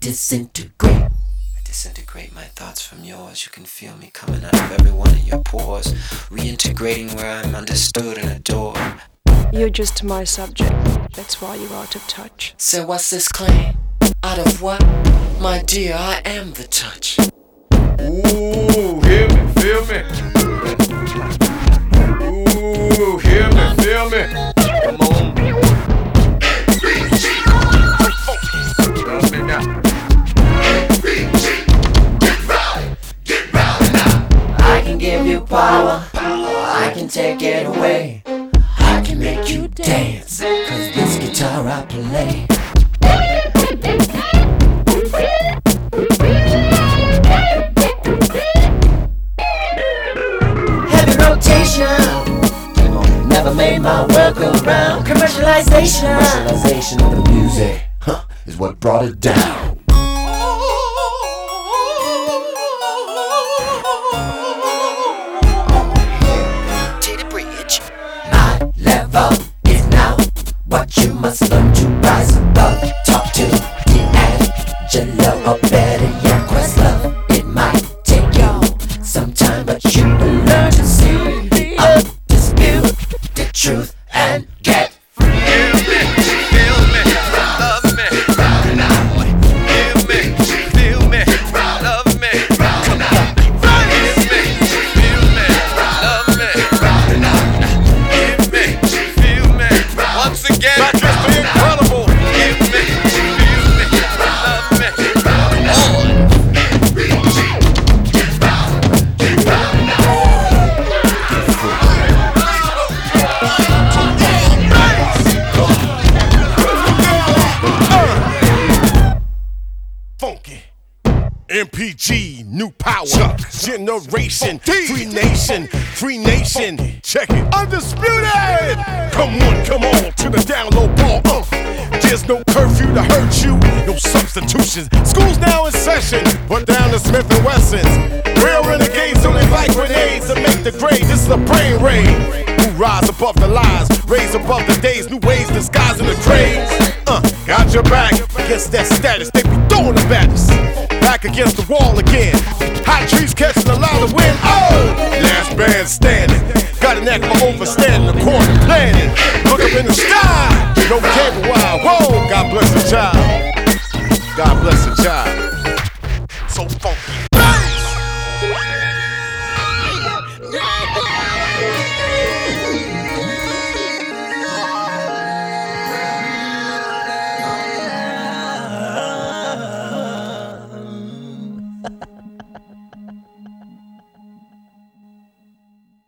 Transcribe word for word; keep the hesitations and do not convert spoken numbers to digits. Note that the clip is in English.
disintegrate. I disintegrate my thoughts from yours. You can feel me coming out of every one of your pores, reintegrating where I'm understood and adored. You're just my subject, that's why you're out of touch. So what's this claim? Out of what? My dear, I am the touch. Ooh, hear me, feel me. Ooh, hear me, feel me. Come on. Love me now. I can give you power, I can take it away. I can make you dance, cause this guitar I play. Heavy rotation, never made my world go round. Commercialization, commercialization of the music, huh, is what brought it down. Level is now what you must learn to rise above. Talk to D'Angelo or better yet Questlove. It might take you some time, but you will learn to see the undisputed the truth and get free. Feel me, feel me, love me. Give me, feel me, love me. Come on, give me, feel me, love me. Once again, not just the incredible. Give me, feel me, love me. Funky. M P G, new power, generation, free nation, free nation, check it, undisputed! Come on, come on, to the down low ball, uh. There's no curfew to hurt you, no substitutions, school's now in session, put down the Smith and Wessons. Real renegades only like grenades to make the grade, this is a brain raid. Who rise above the lies, raise above the days, new ways disguising the craze. Uh, got your back against that status, they be throwing the baddest. Back against the wall again. Hot trees catching a lot of wind. Oh, last man standing. Got a neck for overstanding the corner planning. Look up in the sky. No cable wire. Whoa, God bless the child. God bless the child.